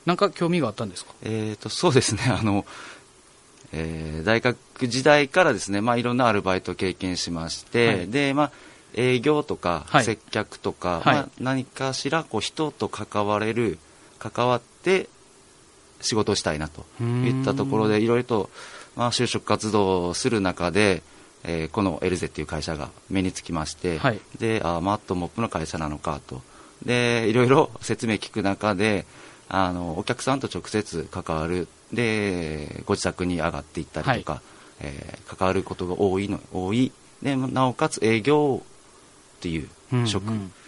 なんか興味があったんですか？ そうですね、大学時代からですね、いろんなアルバイトを経験しまして、はい、で、営業とか接客とか、はい、何かしら人と関わって仕事をしたいなといったところでいろいろと、就職活動をする中で、このエルゼっていう会社が目につきまして、はい、でマットモップの会社なのかと、でいろいろ説明聞く中でお客さんと直接関わる、でご自宅に上がっていったりとか、はい、関わることが多いで、なおかつ営業っていう職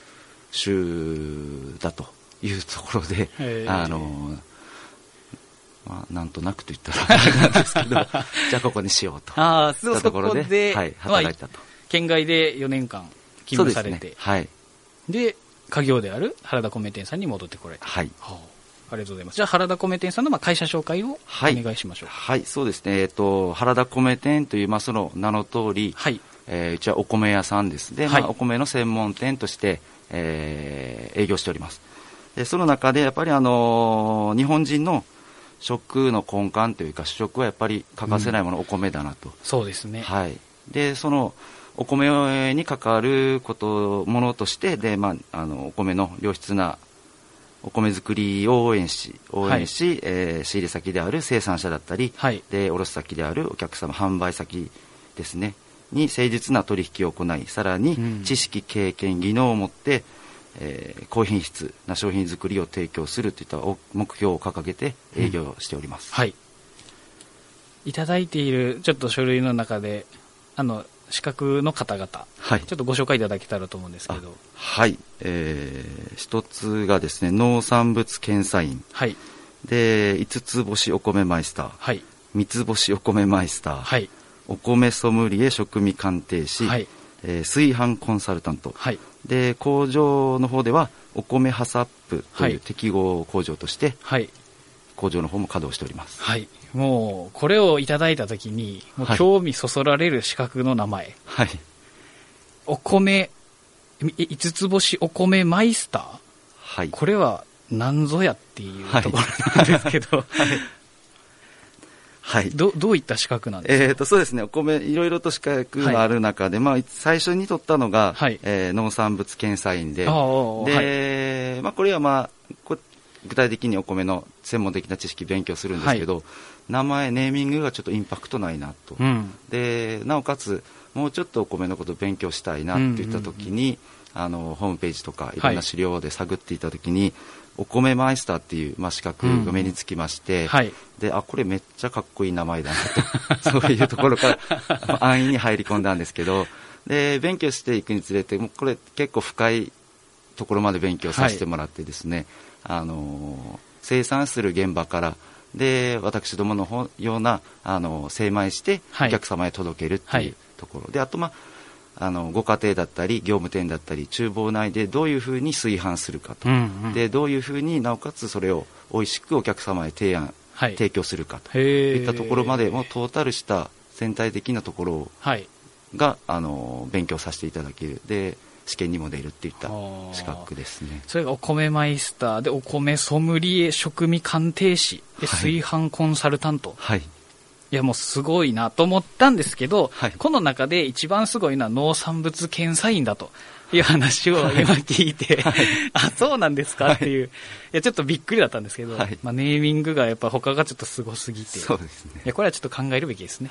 種だというところで、なんとなくと言ったらあれなんですけどじゃあここにしようといったところで、はい、働いたと。 県外で4年間勤務されて、 そうですね、はい、 で家業である原田米店さんに戻ってこられた。 はい、 ありがとうございます。じゃあ原田米店さんの会社紹介をお願いしましょう。 はい、そうですね、原田米店というその名の通り、はい、うちはお米屋さんです。で、お米の専門店として、営業しております。でその中でやっぱり日本人の食の根幹というか主食はやっぱり欠かせないもの、お米だなと。 そうですね、 はい、でそのお米に関わるものとしてで、お米の良質なお米作りを応援し、はい、仕入れ先である生産者だったり、はい、で卸先であるお客様販売先ですねに誠実な取引を行い、さらに知識、経験、技能を持って、高品質な商品作りを提供するといった目標を掲げて営業しております。 はい、いただいているちょっと書類の中で資格の方々、はい、ちょっとご紹介いただけたらと思うんですけど。 はい、一つがですね農産物検査員、はい、で5つ星お米マイスター、はい、3つ星お米マイスター、はい、お米ソムリエ食味鑑定士、はい、炊飯コンサルタント、はい、で工場の方ではお米ハサップという適合工場として、はい、工場の方も稼働しております。 はい、もうこれをいただいたときにもう興味そそられる資格の名前、はい、お米5つ星お米マイスター、はい、これは何ぞやっていうところなんですけど、はいはい、どういった資格なんですか？ そうですね、お米いろいろと資格がある中で、はい、最初に取ったのが、はい、農産物検査員で、これは具体的にお米の専門的な知識勉強するんですけど、はい、名前ネーミングがちょっとインパクトないなと、でなおかつもうちょっとお米のことを勉強したいなっていった時に、ホームページとかいろんな資料で探っていた時に、はい、お米マイスターっていう、資格が目につきまして、はい、でこれめっちゃかっこいい名前だなとそういうところから安易に入り込んだんですけど、で勉強していくにつれてもうこれ結構深いところまで勉強させてもらってですね、はい、生産する現場からで私どものような精米してお客様へ届けるっていうところ、はい、であとご家庭だったり業務店だったり厨房内でどういうふうに炊飯するかと、でどういうふうになおかつそれを美味しくお客様へ提供するかといったところまでもうトータルした全体的なところが、勉強させていただけるで試験にも出るっていった資格ですね。 それがお米マイスターでお米ソムリエ食味鑑定士で炊飯コンサルタント、はい、いやもうすごいなと思ったんですけど、はい、この中で一番すごいのは農産物検査員だという話を今聞いて、はい、あそうなんですかっていう、はい、いやちょっとびっくりだったんですけど、はい、ネーミングがやっぱ他がちょっとすごすぎて、 そうですね、 いやこれはちょっと考えるべきですね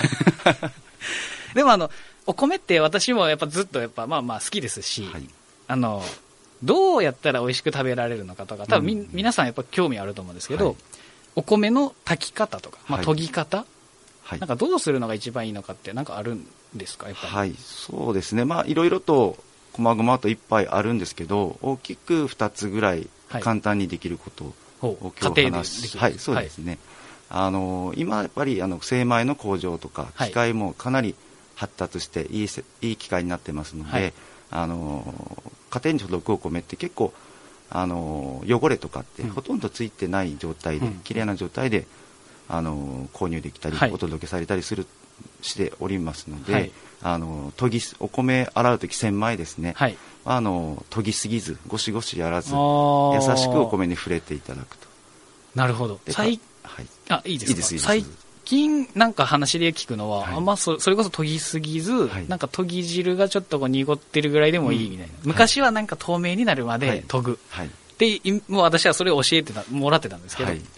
でもお米って私もやっぱずっとやっぱ好きですし、はい、どうやったら美味しく食べられるのかとか多分皆さんやっぱ興味あると思うんですけど、はい、お米の炊き方とか、研ぎ方、はい、なんかどうするのが一番いいのかってなんかあるんですか？やっぱりはい、そうですね、いろいろと細々といっぱいあるんですけど大きく2つぐらい簡単にできることを今日話す、はい、そうですね、はい、今やっぱり精米の工場とか機械もかなり発達していい機械になってますので、はい、家庭に届くお米って結構汚れとかってほとんどついてない状態で、綺麗な状態で購入できたり、はい、お届けされたりしておりますので、はい、お米洗うとき洗米ですね、はい、研ぎすぎずゴシゴシやらず優しくお米に触れていただくとなるほど。 はい、 いいですか。最近なんか話で聞くのは、あんまそれこそ研ぎすぎず、なんか研ぎ汁がちょっとこう濁ってるぐらいでもいいみたいな。昔はなんか透明になるまで研ぐ。で、もう私はそれを教えてもらってたんですけど、